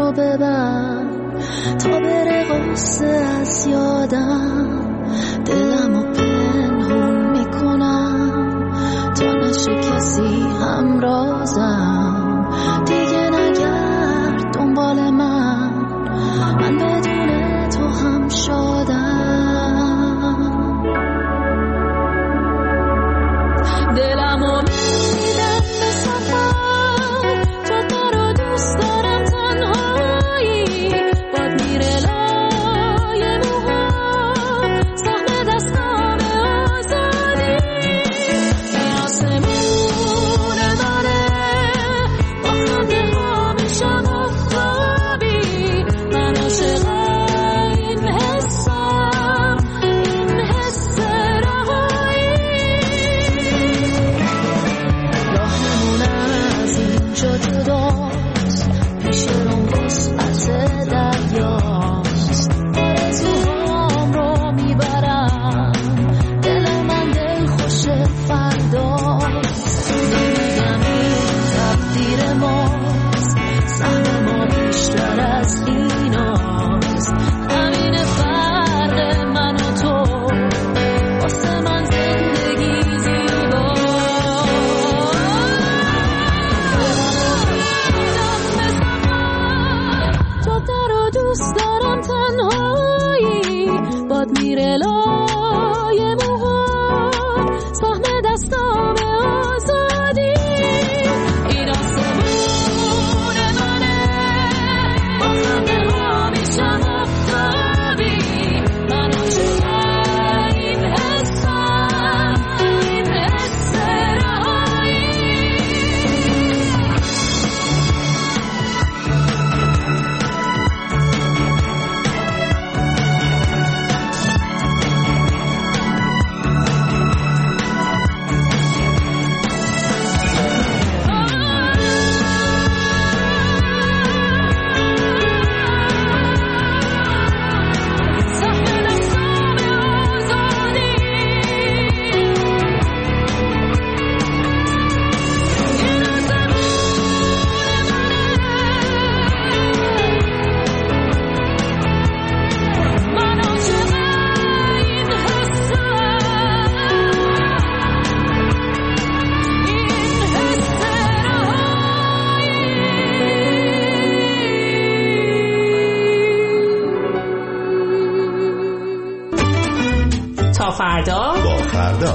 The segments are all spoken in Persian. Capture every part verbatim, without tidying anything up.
رو ببر تا بره قصه از یادم، دلمو پنهون میکنم تا نشه کسی همرازم. دیگه نگرد دنبال من، من بدون تو هم شادم. دلمو میدم به سفر، تو رو دوست دارم تنهایی، باد میره لای موها، سهم دستام آزادی. این آسمون منه، با خنده ها میشم آفتابی. من عاشق این حسم، این حس رهایی. راهمون از اینجا جداست، پیش رو وسعت دریاست. آرزوهام رو میبرم، دل من دل خوش فرداست. نمیگم این تقدیر ماست، سهم ما بیشتر از ایناست. همین فرق من و تو، واسه من زندگی زیباست. تو رو دوست دارم تنهایی، باد میره لای موها، سهم دستام آزادی. این آسمون منه، با خنده ها میشم آفتابی. من عاشق این حسم، این حس رهایی. سهم دستام آزادی. این آسمون منه، من عاشق این حسم، این حس رهایی. تا فردا. با فردا.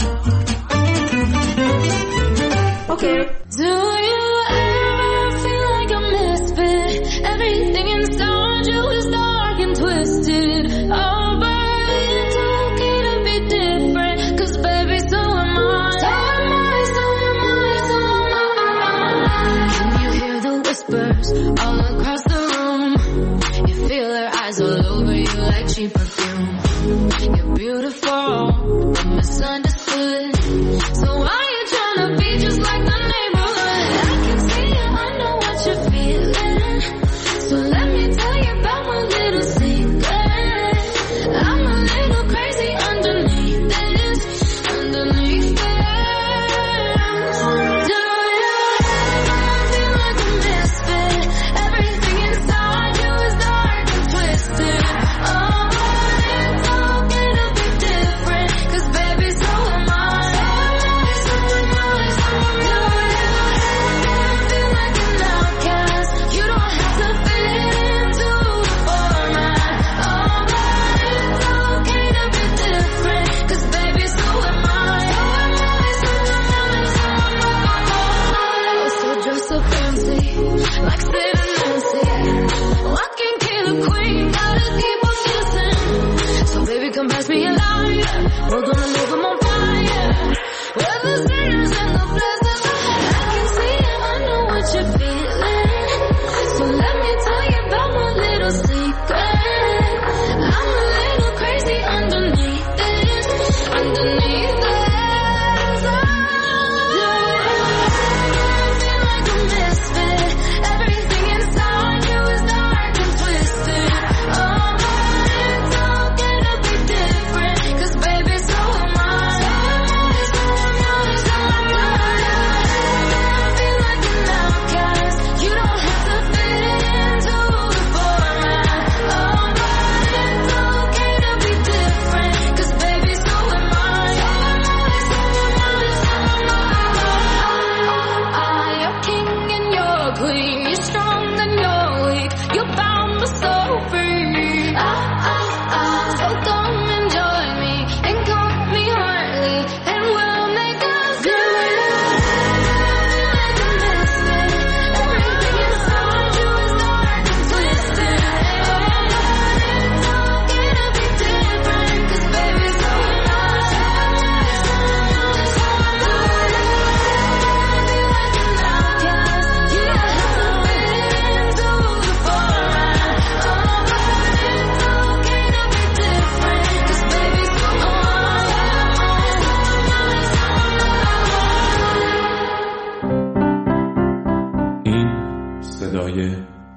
اوکی. Do you ever feel like a misfit? Everything inside you is dark and twisted. Oh, but it's okay to be different, 'cause baby, so am I. So am I, so am I, so am I. Can you hear the whispers all across the room? You feel her eyes all over you like cheap perfume. You're beautiful, but misunderstood. So why you tryna be just like the neighborhood? I can see you, I know what you're feeling. So let me tell you about my little secret. I'm a little crazy underneath this, underneath this. Do you ever feel like a misfit? Everything inside you is dark and twisted. Oh, but it's okay to be different, 'cause baby, so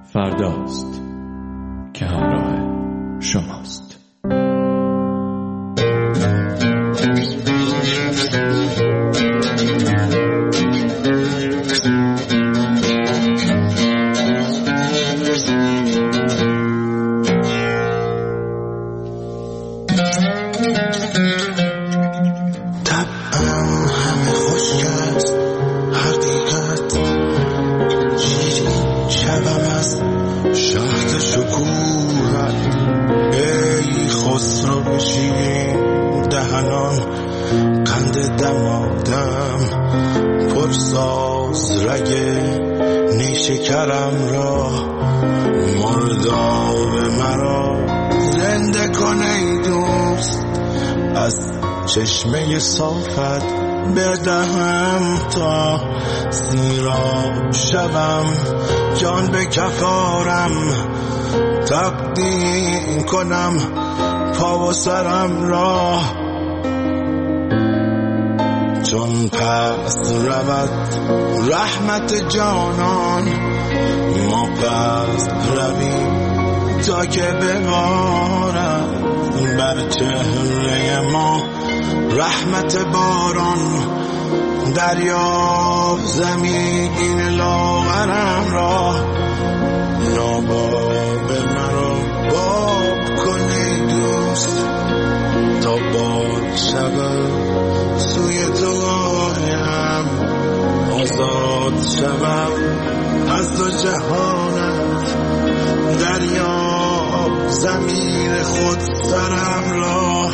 فرداست که همراه شماست. شکرم را مرداب مرا زنده کن ای دوست، از چشمه صافت بدهم تا سیراب شوم، جان به کفارم تقدیم کنم پا و سرم را، چون پس رود رحمت جانان ما پس رویم تا که ببارد بر چهره ما رحمت باران، دریاب زمین لاغرم را، ناباب مرا باب کن ای دوست تا باد شود سوی تو آیم، آزاد شوم از دو جهانت، دریاب زمین خود سرم را.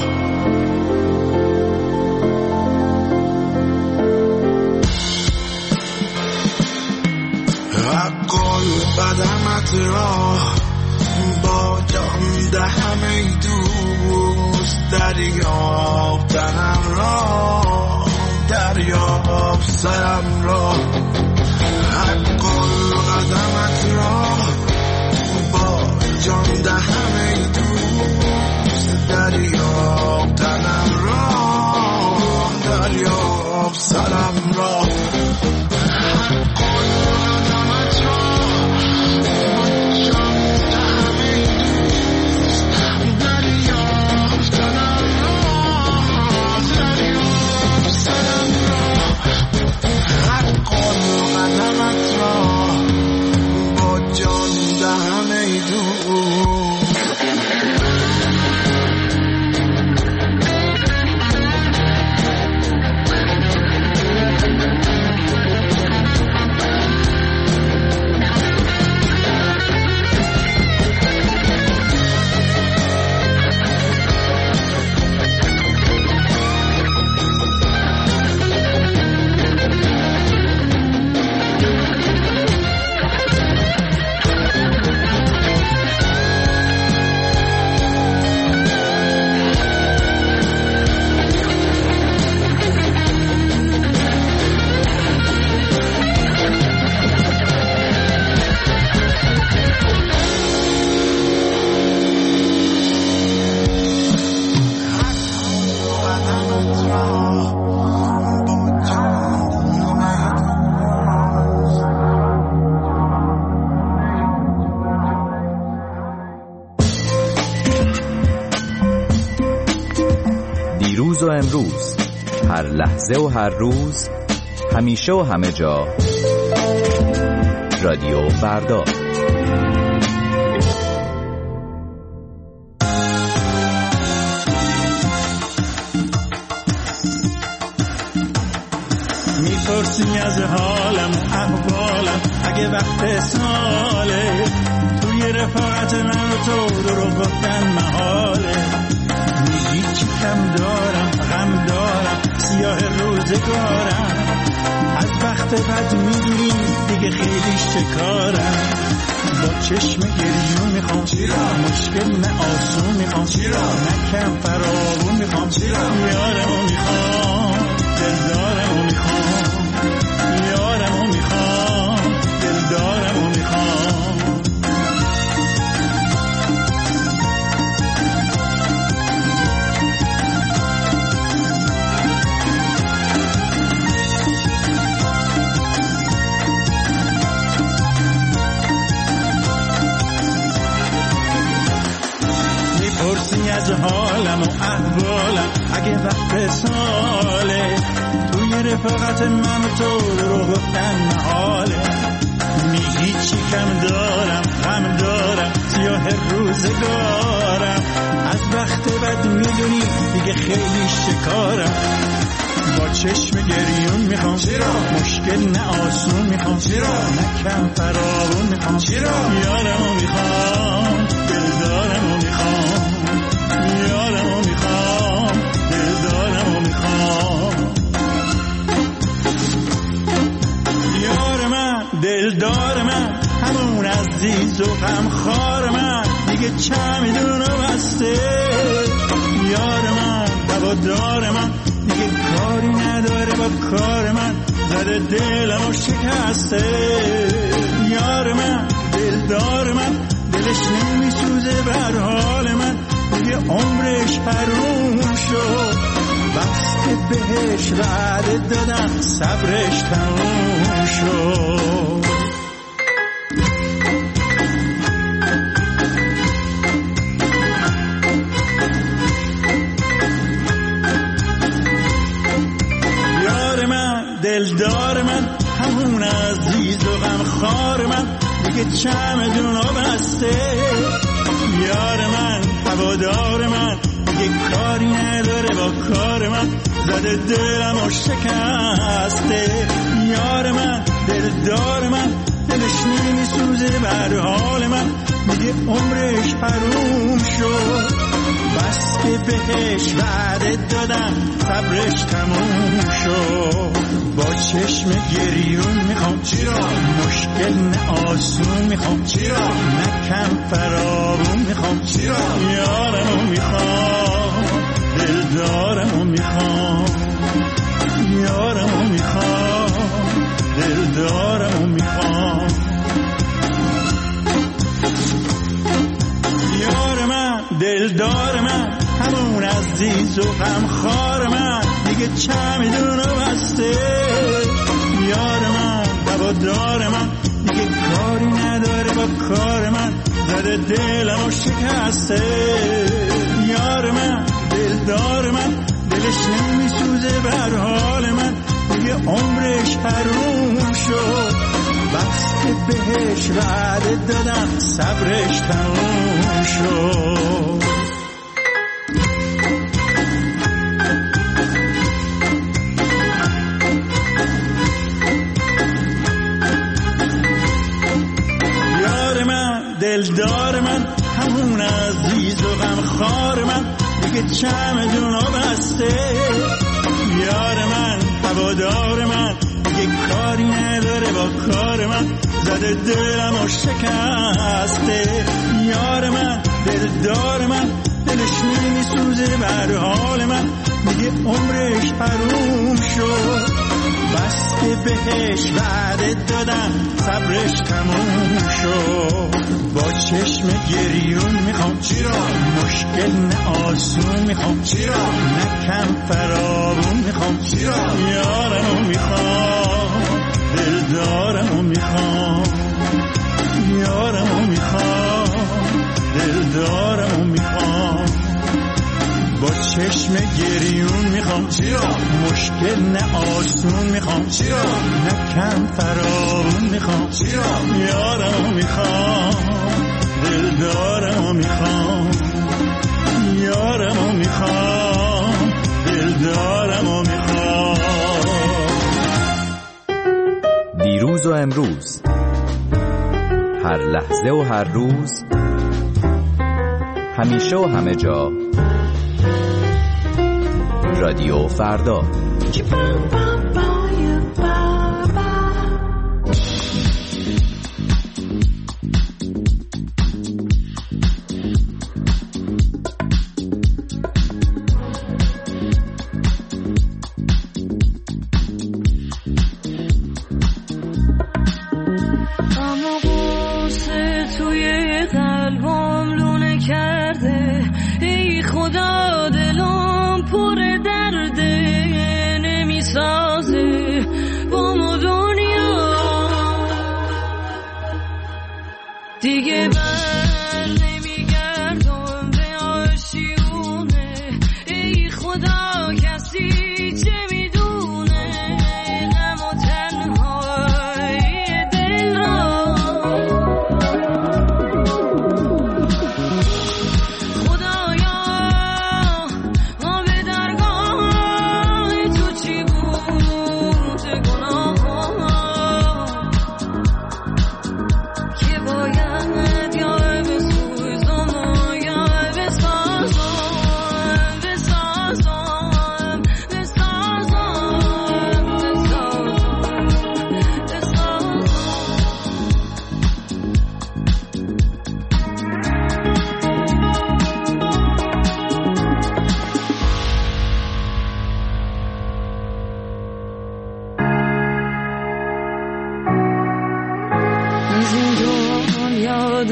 حق قدمت را با جان دهم ای دوست، دریاب تنم را، دریاب سرم را، حق قدمت را با جان دهم ای دوست، دریاب تنم را، دریاب سرم را، حق قدمت را و امروز، هر لحظه و هر روز، همیشه و همه جا، رادیو فردا. میپرسی از حالم و احوالم، اگه وقت ساله توی رفاقت من و تو درو گفتن محاله، میگی چی کم دارم غم دارم سیاه روزگارم، از وقت بد میگیری دیگه خیلی شکارم، با چشم گریون میخوام چرا مشکل نه آسون میخوام چرا نه کم فراوون میخوام چرا یارمو میخوام دلدارمو میخوام یارمو میخوام دلدارمو میخوام. میپرسی از حالم و احوالم اگه وقت ساله توی رفاقت من و تو رو گفتن محاله میگی چی کم دارم غم دارم سیاه روزگارم از وقت بد میدونی دیگه خیلی شکارم با چشم گریون میخوام چرا مشکل نه آسون میخوام چرا نه کم فراوون میخوام چرا یارمو میخوام دلدارمو میخوام یارمو میخوام دلدارمو میخوام یار من دلدار من همون عزیز و غمخوار من دیگه چمیدونو بسته یار من هوادار من دیگه کاری نداره با کار من زده دلمو شکسته یار من دلدار من دلش نمیسوزه بر حال من دیگه عمرش حروم شد بس که بهش وعده دادم صبرش تموم شد دلدار من همون عزیز و غمخوار من دیگه چمدونو بسته یار من هوادار من دیگه کاری نداره با کار من زده دلمو شکسته یار من دلدار من دلش نمیسوزه بر حال من دیگه عمرش حروم شد بس که بهش وعده دادم صبرش تموم شد با چشم گریون میخوام چرا مشکل نه آسون میخوام چرا نه کم فراوون میخوام چرا یارمو میخوام دلدارمو میخوام یارمو میخوام دلدارمو میخوام یار من دلدار من همون عزیز و غمخوار من دیگه چمیدونو بسته یار من هوادار من دیگه کاری نداره با کار من زده دلمو شکسته یار من دلدار من دلش نمیسوزه بر حال من دیگه عمرش حروم شد بس که بهش وعده دادم صبرش تموم شد دلدار من همون عزیز و غمخوار من دیگه چمدونو بسته یار من هوادار من دیگه کاری نداره با کار من زده دلمو شکسته یار من دلدار من دلش نمیسوزه بر حال من دیگه عمرش حروم شد بس که بهش وعده دادم صبرش تموم شد با چشم گریون میخوام چرا مشکل نه آسون میخوام چرا نه کم فراوون میخوام چرا یارمو میخوام دلدارمو میخوام یارمو میخوام دلدارمو میخوام با چشم گریون میخوام چرا مشکل نه آسون میخوام چرا نه کم فراوون میخوام چرا یارمو میخوام دلدارمو میخوام یارمو میخوام دلدارمو میخوام دیروز و امروز هر لحظه و هر روز همیشه و همه جا رادیو فردا دیگه بر نمیگردم به آشیون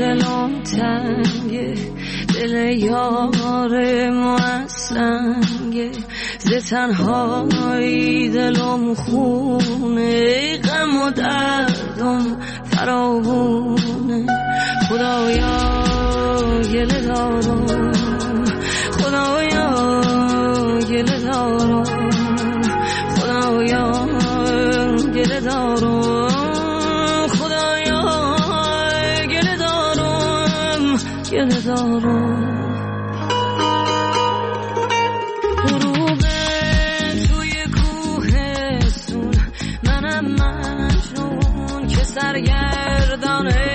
دلم تنگه، دل یار ما سنگه، ز تنهایی دلم خونه، غم و دردم فراوونه. خدایا گله دارم، خدایا گله دارم، خدایا گله دارم، خدایا گله دارم، گله دارم. غروب توی کوهستون، منم مجنون که سرگردانه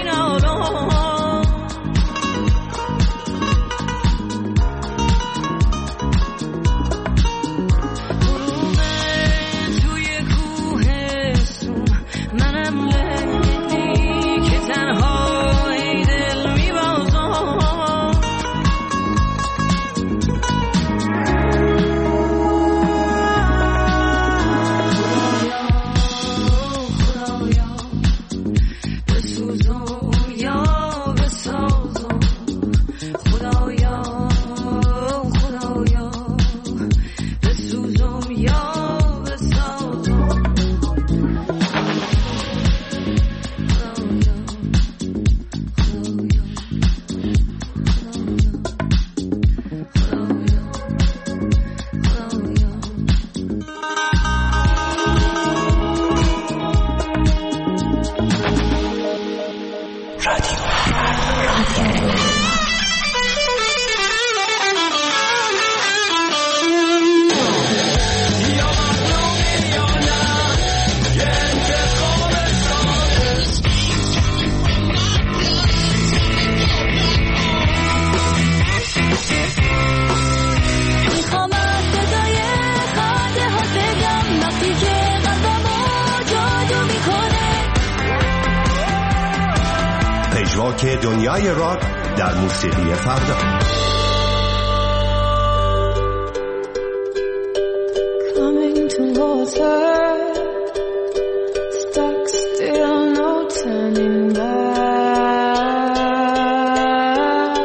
که دنیای راک در موسیقی فردا. Coming to water, stuck still, no turning back.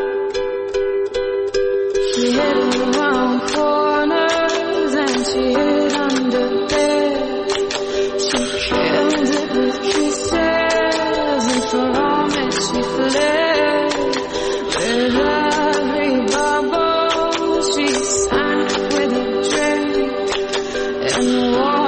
She hid around corners and she hid under bed. She killed it with kisses and for all she fled. With every bubble she sank with a drink and the water.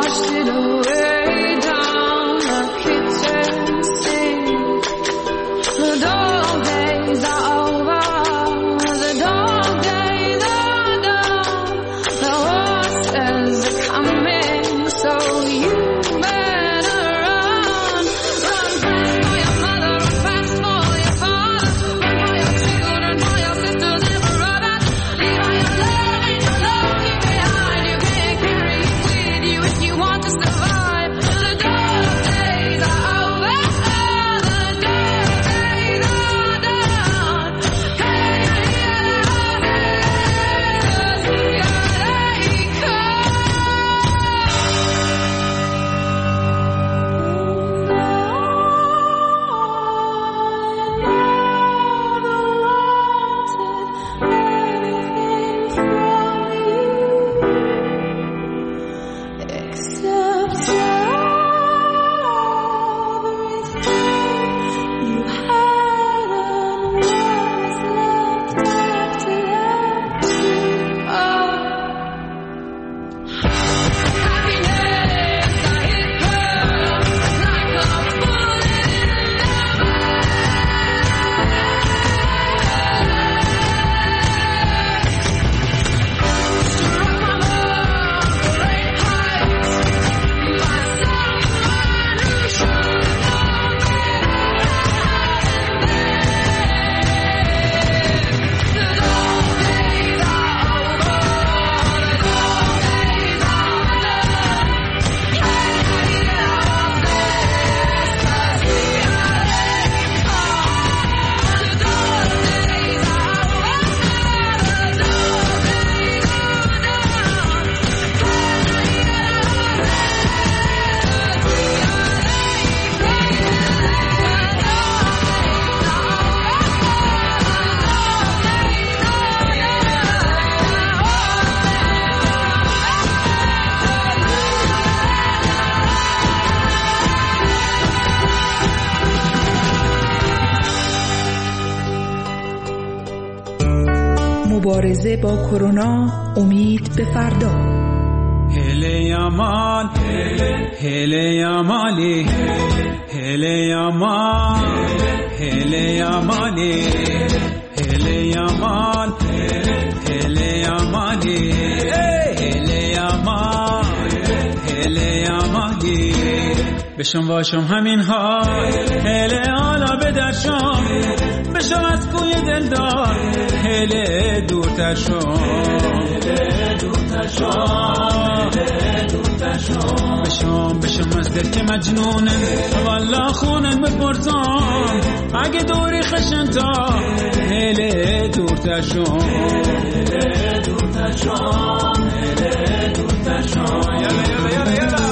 مبارزه با کرونا، امید به فردا. هله یامان هله یامالی هله یامان هله یامالی هله یامان هله یامالی هله یامان هله یامالی بشم واشم همین حال هله حالا به درشم بشم از کوی دلدار هله دورتر شم هله دورتر شم هله دورتر شم بشم بشم از دل که مجنونه والا خونن بپرسم اگه دوری خشن تا هله دورتر شم هله دورتر شم هله دورتر شم یلا یلا یلا یلا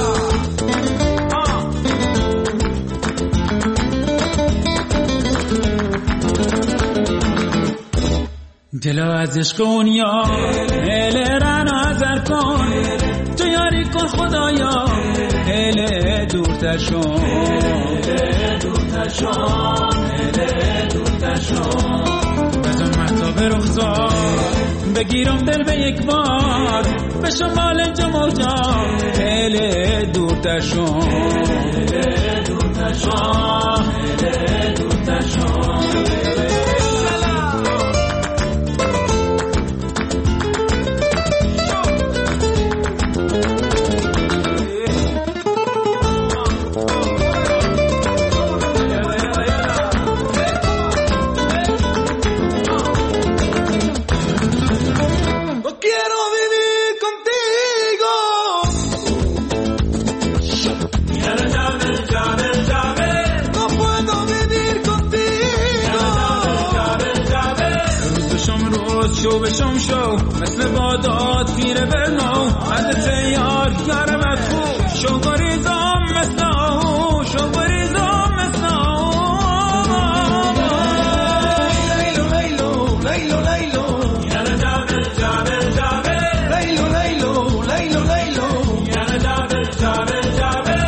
دلو از عشق اونیا هله رنا هزر کن تو یاری کن خدایا هله دورتر شم هله دورتر شم هله دورتر شم بزن محتاب رخزار بگیرم دل به یک بار بشم مال اینجا موجا هله دورتر شم هله دورتر شم هله دورتر شم شو بشم شو مثل بادات پیره برنو از تیار یار مدخو شو گریزم مثل آهو شو گریزم مثل آهو لیلو لیلو لیلو لیلو یالا جابل جابل جابل لیلو لیلو لیلو لیلو یالا جابل جابل جابل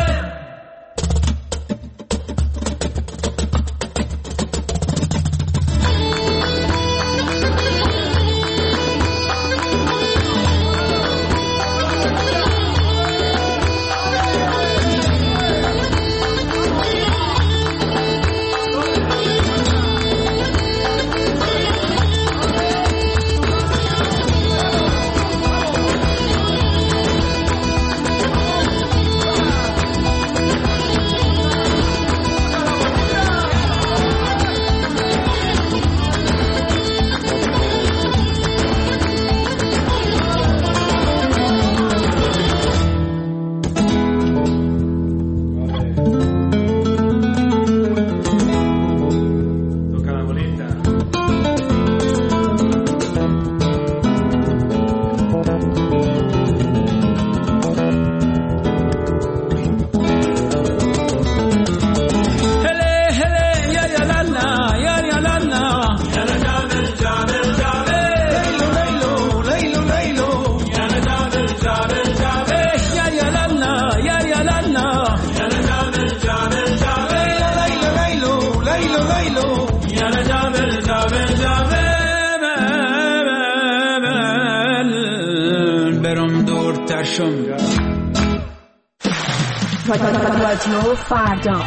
رادیو فردا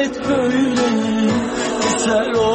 hep böyle. Eser o